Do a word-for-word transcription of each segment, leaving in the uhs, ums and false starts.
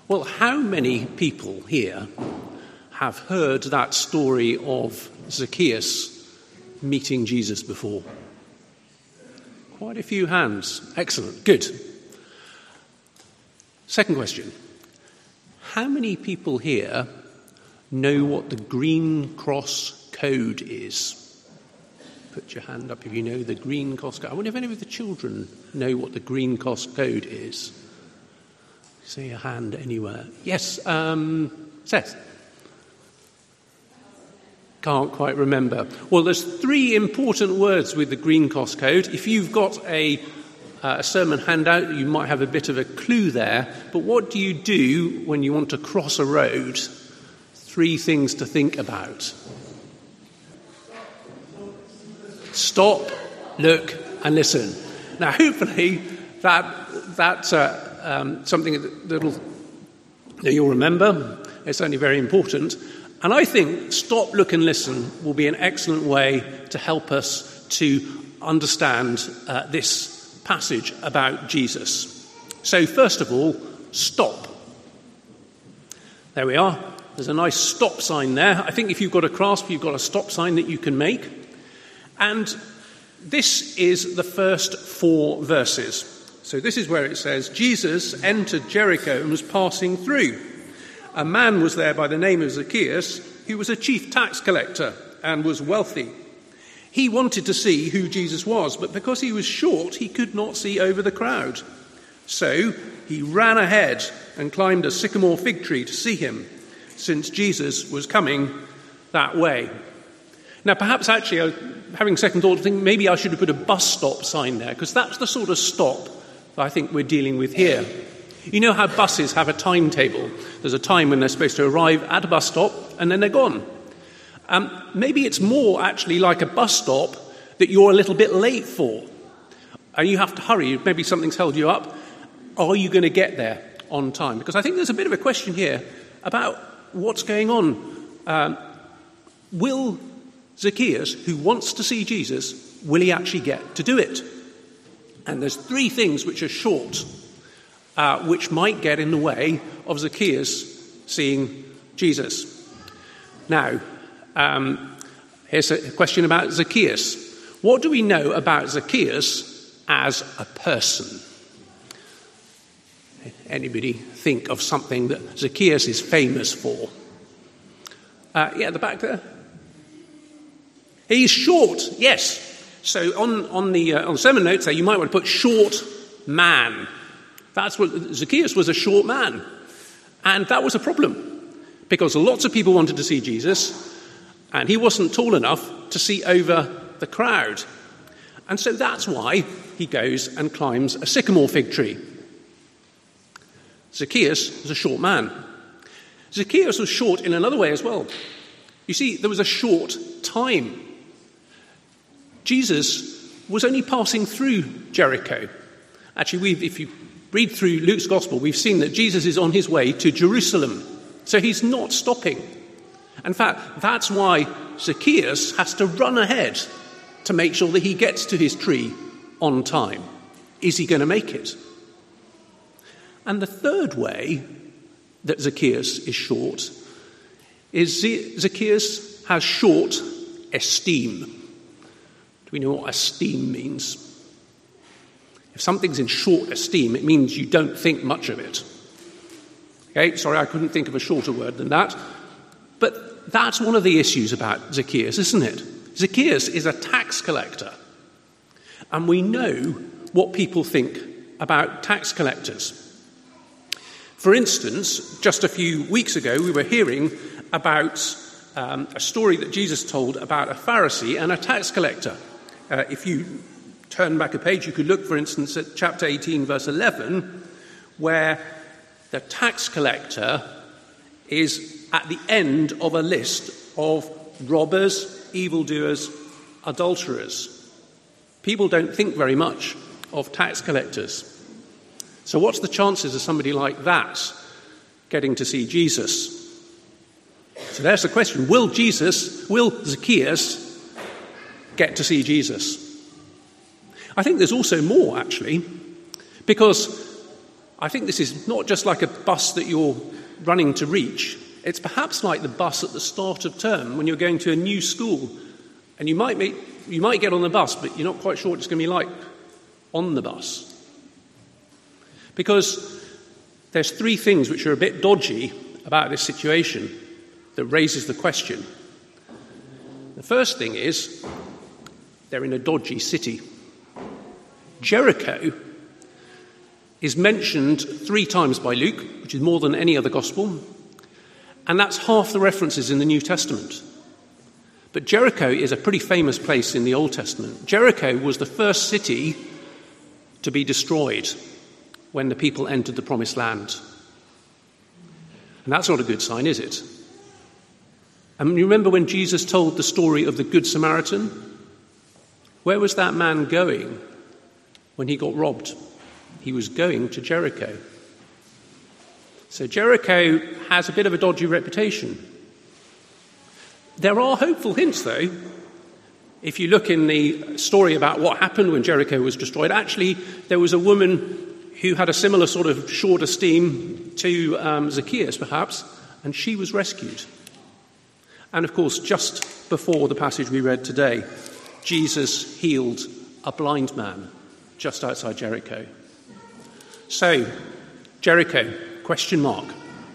Well, how many people here have heard that story of Zacchaeus meeting Jesus before? Quite a few hands. Excellent. Good. Second question. How many people here know what the Green Cross Code is? Put your hand up if you know the Green Cross Code. I wonder if any of the children know what the Green Cross Code is. See a hand anywhere. Yes, um, Seth. Can't quite remember. Well, there's three important words with the Green Cross Code. If you've got a, uh, a sermon handout, you might have a bit of a clue there. But what do you do when you want to cross a road? Three things to think about. Stop, look, and listen. Now, hopefully, that that's uh, um, something that, that'll, that you'll remember. It's only very important. And I think stop, look, and listen will be an excellent way to help us to understand uh, this passage about Jesus. So, first of all, stop. There we are. There's a nice stop sign there. I think if you've got a grasp, you've got a stop sign that you can make. And this is the first four verses. So this is where it says, Jesus entered Jericho and was passing through. A man was there by the name of Zacchaeus, who was a chief tax collector and was wealthy. He wanted to see who Jesus was, but because he was short, he could not see over the crowd. So he ran ahead and climbed a sycamore fig tree to see him, since Jesus was coming that way. Now, perhaps actually, uh, having second thought, I think maybe I should have put a bus stop sign there, because that's the sort of stop that I think we're dealing with here. You know how buses have a timetable. There's a time when they're supposed to arrive at a bus stop, and then they're gone. Um, maybe it's more actually like a bus stop that you're a little bit late for, and you have to hurry. Maybe something's held you up. Are you going to get there on time? Because I think there's a bit of a question here about what's going on. Um, will Zacchaeus, who wants to see Jesus, will he actually get to do it? And there's three things which are short, uh, which might get in the way of Zacchaeus seeing Jesus. Now, um, here's a question about Zacchaeus. What do we know about Zacchaeus as a person? Anybody think of something that Zacchaeus is famous for? Uh, yeah, at the back there. He's short, yes. So on, on the uh, on the sermon notes there, you might want to put short man. That's what Zacchaeus was, a short man. And that was a problem, because lots of people wanted to see Jesus, and he wasn't tall enough to see over the crowd. And so that's why he goes and climbs a sycamore fig tree. Zacchaeus was a short man. Zacchaeus was short in another way as well. You see, there was a short time. Jesus was only passing through Jericho. Actually, we've, if you read through Luke's Gospel, we've seen that Jesus is on his way to Jerusalem. So he's not stopping. In fact, that's why Zacchaeus has to run ahead to make sure that he gets to his tree on time. Is he going to make it? And the third way that Zacchaeus is short is Zacchaeus has short esteem. Do we know what esteem means? If something's in short esteem, it means you don't think much of it. Okay, sorry, I couldn't think of a shorter word than that. But that's one of the issues about Zacchaeus, isn't it? Zacchaeus is a tax collector. And we know what people think about tax collectors. For instance, just a few weeks ago, we were hearing about um, a story that Jesus told about a Pharisee and a tax collector. Uh, if you turn back a page, you could look, for instance, at chapter eighteen, verse eleven, where the tax collector is at the end of a list of robbers, evildoers, adulterers. People don't think very much of tax collectors. So what's the chances of somebody like that getting to see Jesus? So there's the question. Will Jesus, will Zacchaeus get to see Jesus? I think there's also more, actually, because I think this is not just like a bus that you're running to reach. It's perhaps like the bus at the start of term when you're going to a new school, and you might meet, you might get on the bus, but you're not quite sure what it's going to be like on the bus. Because there's three things which are a bit dodgy about this situation that raises the question. The first thing is they're in a dodgy city. Jericho is mentioned three times by Luke, which is more than any other gospel, and that's half the references in the New Testament. But Jericho is a pretty famous place in the Old Testament. Jericho was the first city to be destroyed when the people entered the Promised Land. And that's not a good sign, is it? And you remember when Jesus told the story of the Good Samaritan? Where was that man going when he got robbed? He was going to Jericho. So Jericho has a bit of a dodgy reputation. There are hopeful hints, though. If you look in the story about what happened when Jericho was destroyed, actually there was a woman who had a similar sort of short esteem to um, Zacchaeus, perhaps, and she was rescued. And of course, just before the passage we read today, Jesus healed a blind man just outside Jericho. So, Jericho, question mark.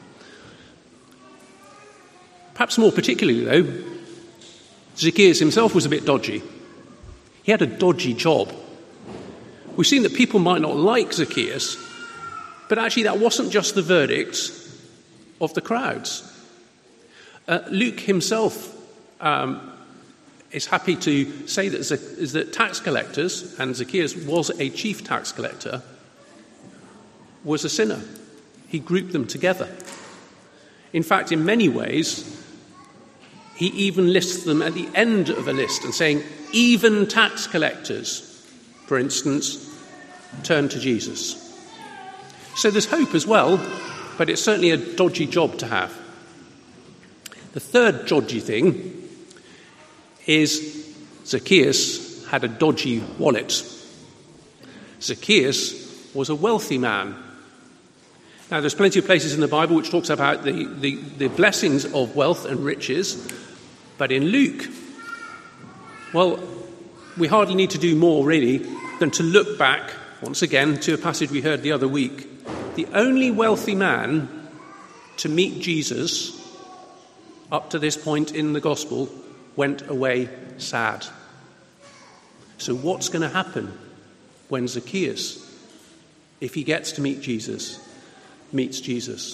Perhaps more particularly, though, Zacchaeus himself was a bit dodgy. He had a dodgy job. We've seen that people might not like Zacchaeus, but actually that wasn't just the verdict of the crowds. Uh, Luke himself um, is happy to say that, is that tax collectors, and Zacchaeus was a chief tax collector, was a sinner. He grouped them together. In fact, in many ways, he even lists them at the end of a list and saying, even tax collectors, for instance, turn to Jesus. So there's hope as well, but it's certainly a dodgy job to have. The third dodgy thing is Zacchaeus had a dodgy wallet. Zacchaeus was a wealthy man. Now, there's plenty of places in the Bible which talks about the, the, the blessings of wealth and riches, but in Luke, well, we hardly need to do more, really, than to look back, once again, to a passage we heard the other week. The only wealthy man to meet Jesus up to this point in the gospel went away sad. So what's going to happen when Zacchaeus, if he gets to meet Jesus, meets Jesus?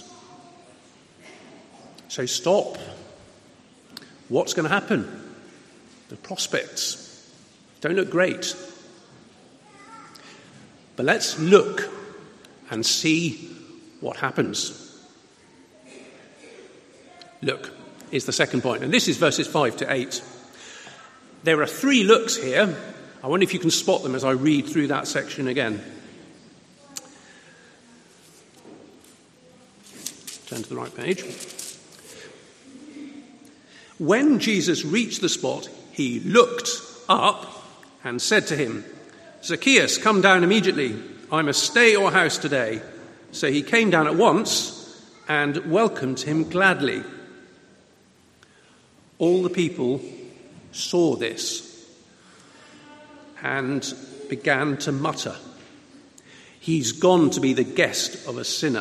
So stop. What's going to happen? The prospects don't look great. But let's look and see what happens. Look is the second point, and this is verses five to eight. There are three looks here. I wonder if you can spot them as I read through that section again. Turn to the right page. When Jesus reached the spot, he looked up and said to him, Zacchaeus, come down immediately. I must stay at your house today. So he came down at once and welcomed him gladly. All the people saw this and began to mutter, he's gone to be the guest of a sinner.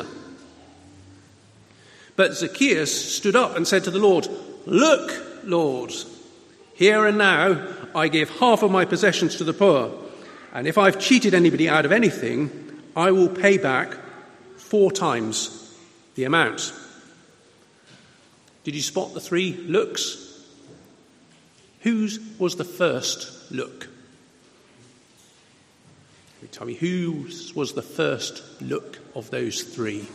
But Zacchaeus stood up and said to the Lord, look, Lord, here and now I give half of my possessions to the poor, and if I've cheated anybody out of anything, I will pay back four times the amount. Did you spot the three looks? Whose was the first look? Can you tell me whose was the first look of those three?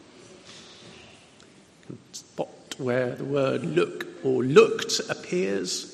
Spot where the word look or looked appears.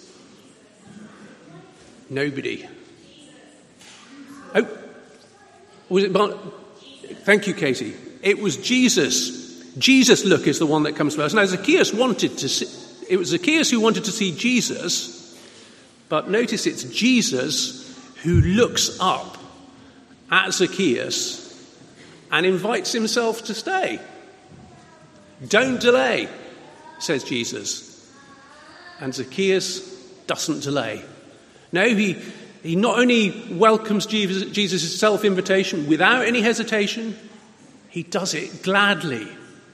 Nobody. Oh, was it? Bar- Thank you, Katie. It was Jesus. Jesus' look is the one that comes first. Now, Zacchaeus wanted to see, it was Zacchaeus who wanted to see Jesus, but notice it's Jesus who looks up at Zacchaeus and invites himself to stay. Don't delay, says Jesus. And Zacchaeus doesn't delay. No, he, he not only welcomes Jesus' Jesus' self-invitation without any hesitation, he does it gladly.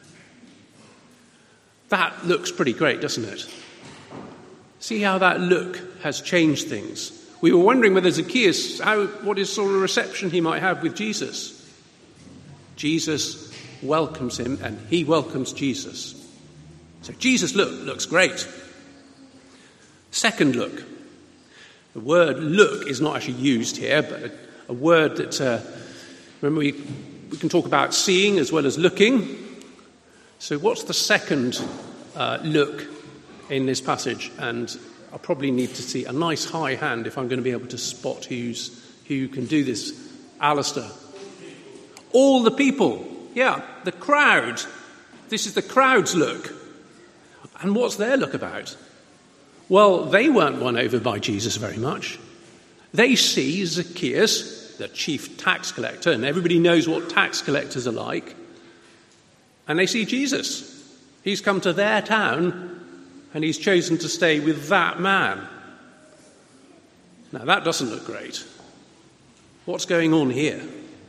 That looks pretty great, doesn't it? See how that look has changed things. We were wondering whether Zacchaeus, how, what is sort of reception he might have with Jesus. Jesus welcomes him and he welcomes Jesus. So Jesus look looks great. Second look. The word look is not actually used here, but a, a word that, uh, remember we, we can talk about seeing as well as looking. So what's the second uh, look in this passage? And I'll probably need to see a nice high hand if I'm going to be able to spot who's who can do this. Alistair. All the people. Yeah, the crowd. This is the crowd's look. And what's their look about? Well, they weren't won over by Jesus very much. They see Zacchaeus, the chief tax collector, and everybody knows what tax collectors are like. And they see Jesus. He's come to their town and he's chosen to stay with that man. Now, that doesn't look great. What's going on here?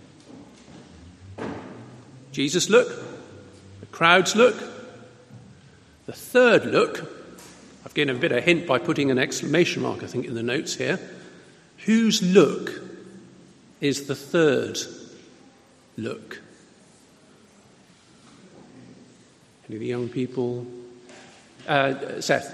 Jesus' look, the crowd's look, the third look. I've given a bit of a hint by putting an exclamation mark, I think, in the notes here. Whose look is the third look? Any of the young people? Uh, Seth.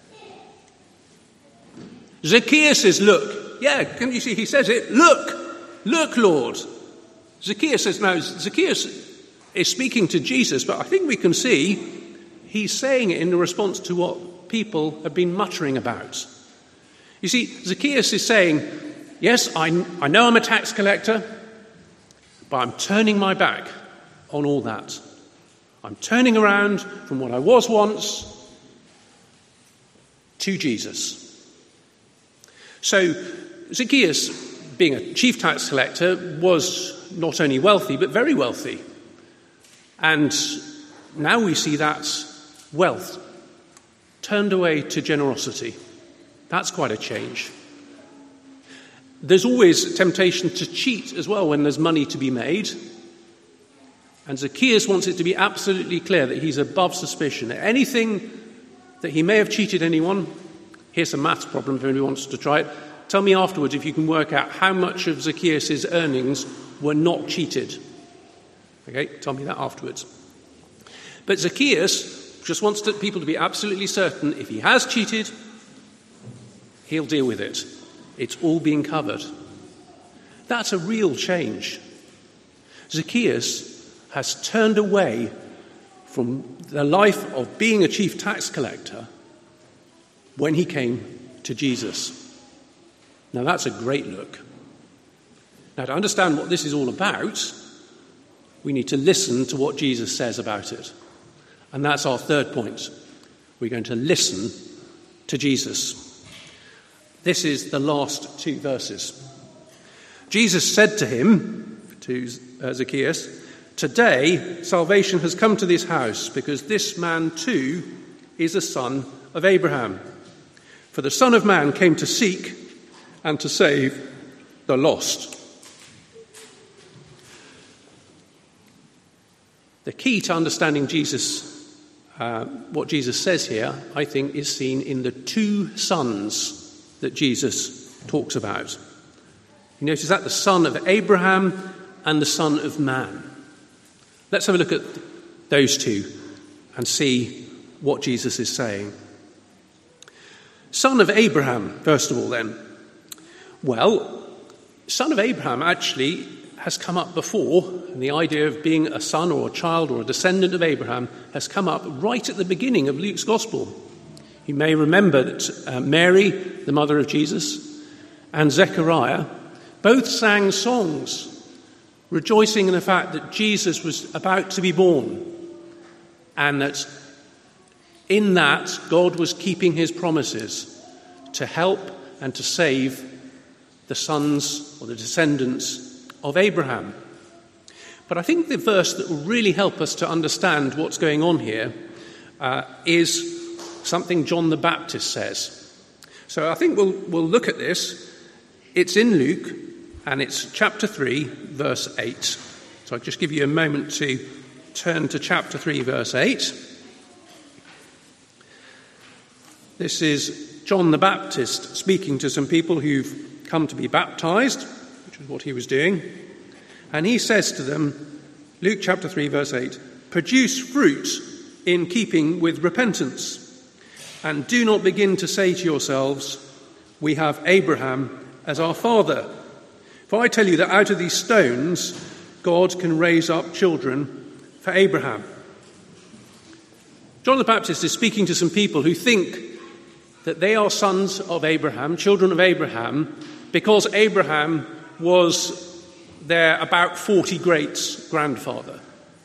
Zacchaeus' look. Yeah, can you see? He says it. Look, look, Lord. Zacchaeus says, no, Zacchaeus is speaking to Jesus, but I think we can see he's saying it in response to what people have been muttering about. You see, Zacchaeus is saying, yes, I, I know I'm a tax collector, but I'm turning my back on all that. I'm turning around from what I was once to Jesus. So Zacchaeus, being a chief tax collector, was not only wealthy, but very wealthy. And now we see that wealth turned away to generosity. That's quite a change. There's always temptation to cheat as well when there's money to be made. And Zacchaeus wants it to be absolutely clear that he's above suspicion. Anything that he may have cheated anyone, here's a maths problem if anybody wants to try it. Tell me afterwards if you can work out how much of Zacchaeus' earnings were not cheated. Okay, tell me that afterwards. But Zacchaeus just wants to, people to be absolutely certain if he has cheated, he'll deal with it. It's all being covered. That's a real change. Zacchaeus has turned away from the life of being a chief tax collector when he came to Jesus. Now that's a great look. Now to understand what this is all about, we need to listen to what Jesus says about it. And that's our third point. We're going to listen to Jesus. This is the last two verses. Jesus said to him, to uh, Zacchaeus, "Today salvation has come to this house, because this man too is a son of Abraham. For the Son of Man came to seek and to save the lost." The key to understanding Jesus, uh, what Jesus says here, I think, is seen in the two sons that Jesus talks about. You notice that? The son of Abraham and the Son of Man. Let's have a look at those two and see what Jesus is saying. Son of Abraham, first of all then. Well, son of Abraham actually has come up before, and the idea of being a son or a child or a descendant of Abraham has come up right at the beginning of Luke's Gospel. You may remember that uh, Mary, the mother of Jesus, and Zechariah both sang songs rejoicing in the fact that Jesus was about to be born, and that in that God was keeping his promises to help and to save the sons or the descendants of Abraham. But I think the verse that will really help us to understand what's going on here uh, is something John the Baptist says. So I think we'll, we'll look at this. It's in Luke, and it's chapter three, verse eight. So I'll just give you a moment to turn to chapter three, verse eight. This is John the Baptist speaking to some people who've come to be baptized, which is what he was doing. And he says to them, Luke chapter three, verse eight, "Produce fruit in keeping with repentance, and do not begin to say to yourselves, 'We have Abraham as our father.' For I tell you that out of these stones God can raise up children for Abraham." John the Baptist is speaking to some people who think that they are sons of Abraham, children of Abraham, because Abraham was their about forty greats grandfather.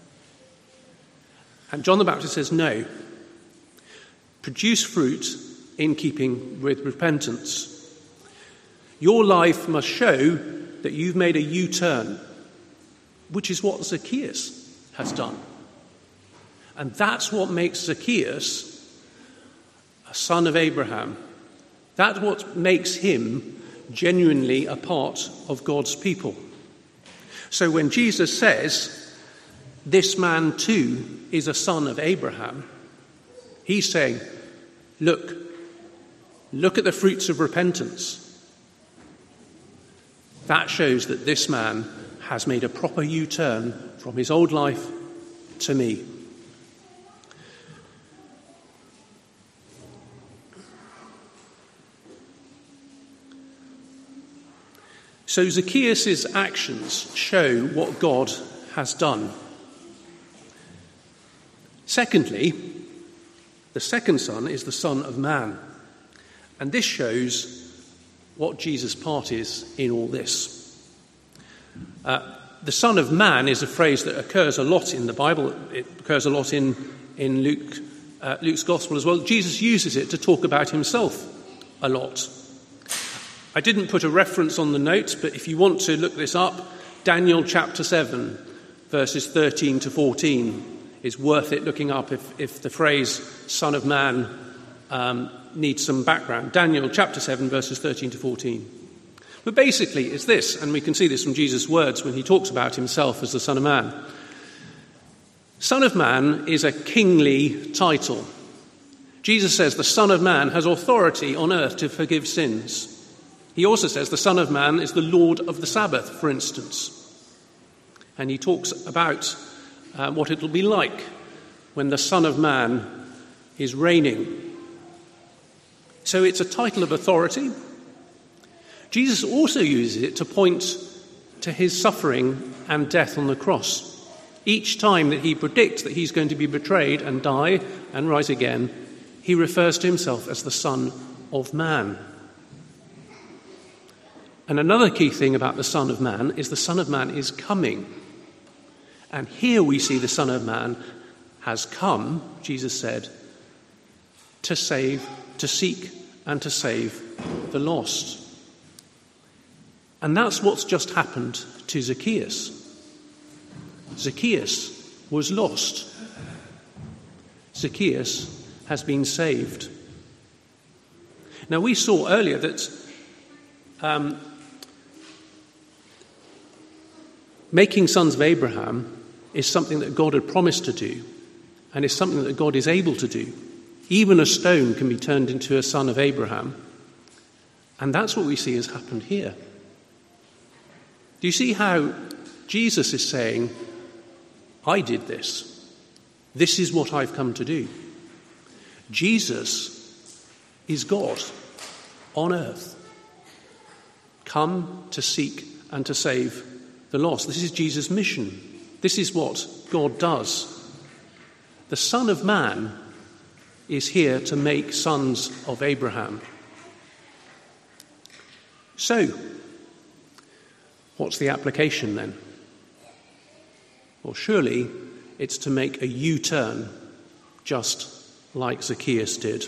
And John the Baptist says, no. Produce fruit in keeping with repentance. Your life must show that you've made a U-turn, which is what Zacchaeus has done. And that's what makes Zacchaeus a son of Abraham. That's what makes him genuinely a part of God's people. So when Jesus says, this man too is a son of Abraham, he's saying, look, look at the fruits of repentance. That shows that this man has made a proper U-turn from his old life to me. So Zacchaeus' actions show what God has done. Secondly, the second son is the Son of Man. And this shows what Jesus' part is in all this. Uh, the Son of Man is a phrase that occurs a lot in the Bible. It occurs a lot in, in Luke, uh, Luke's Gospel as well. Jesus uses it to talk about himself a lot. I didn't put a reference on the notes, but if you want to look this up, Daniel chapter seven, verses thirteen to fourteen, is worth it looking up if, if the phrase Son of Man um, needs some background. Daniel chapter seven, verses thirteen to fourteen. But basically it's this, and we can see this from Jesus' words when he talks about himself as the Son of Man. Son of Man is a kingly title. Jesus says the Son of Man has authority on earth to forgive sins. He also says the Son of Man is the Lord of the Sabbath, for instance. And he talks about uh, what it will be like when the Son of Man is reigning. So it's a title of authority. Jesus also uses it to point to his suffering and death on the cross. Each time that he predicts that he's going to be betrayed and die and rise again, he refers to himself as the Son of Man. And another key thing about the Son of Man is the Son of Man is coming. And here we see the Son of Man has come, Jesus said, to save, to seek and to save the lost. And that's what's just happened to Zacchaeus. Zacchaeus was lost. Zacchaeus has been saved. Now we saw earlier that um, making sons of Abraham is something that God had promised to do, and is something that God is able to do. Even a stone can be turned into a son of Abraham. And that's what we see has happened here. Do you see how Jesus is saying, I did this. This is what I've come to do. Jesus is God on earth, come to seek and to save the lost. This is Jesus' mission. This is what God does. The Son of Man is here to make sons of Abraham. So, what's the application then? Well, surely it's to make a U-turn, just like Zacchaeus did.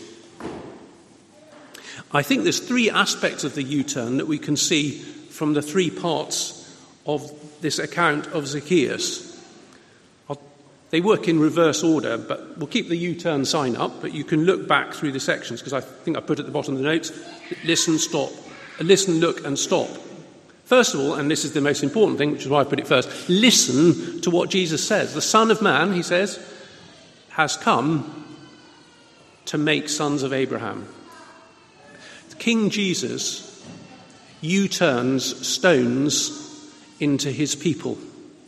I think there's three aspects of the U-turn that we can see from the three parts of this account of Zacchaeus. I'll, they work in reverse order, but we'll keep the U-turn sign up, but you can look back through the sections, because I think I put at the bottom of the notes, listen, stop, listen, look, and stop. First of all, and this is the most important thing, which is why I put it first, listen to what Jesus says. The Son of Man, he says, has come to make sons of Abraham. King Jesus U-turns stones into his people.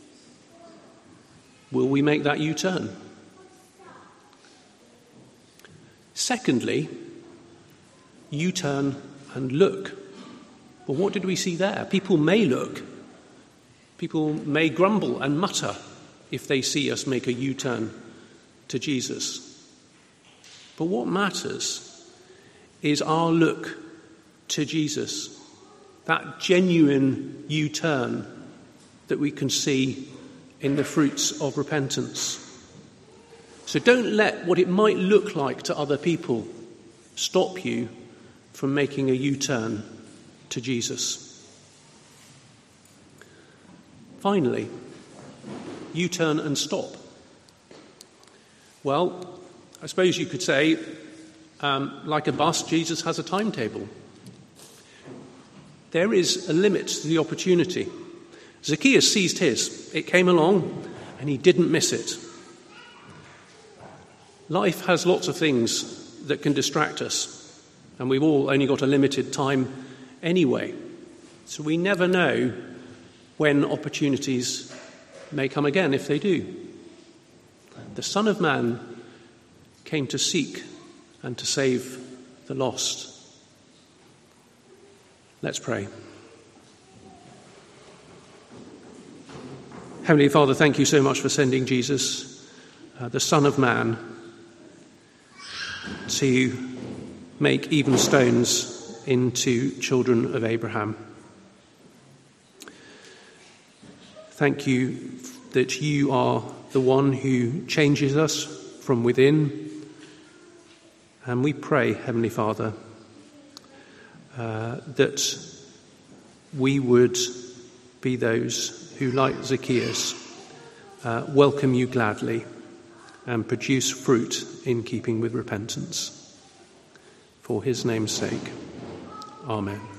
Will we make that U-turn? Secondly, U-turn and look. Well, what did we see there? People may look. People may grumble and mutter if they see us make a U-turn to Jesus. But what matters is our look to Jesus, that genuine U-turn that we can see in the fruits of repentance. So don't let what it might look like to other people stop you from making a U-turn to Jesus. Finally, U-turn and stop. Well, I suppose you could say, um, like a bus, Jesus has a timetable. There is a limit to the opportunity. Zacchaeus seized his. It came along, and he didn't miss it. Life has lots of things that can distract us, and we've all only got a limited time anyway. So we never know when opportunities may come again, if they do. The Son of Man came to seek and to save the lost. Let's pray. Heavenly Father, thank you so much for sending Jesus, uh, the Son of Man, to make even stones into children of Abraham. Thank you that you are the one who changes us from within. And we pray, Heavenly Father, uh, that we would be those who, like Zacchaeus, uh, welcome you gladly and produce fruit in keeping with repentance. For his name's sake. Amen.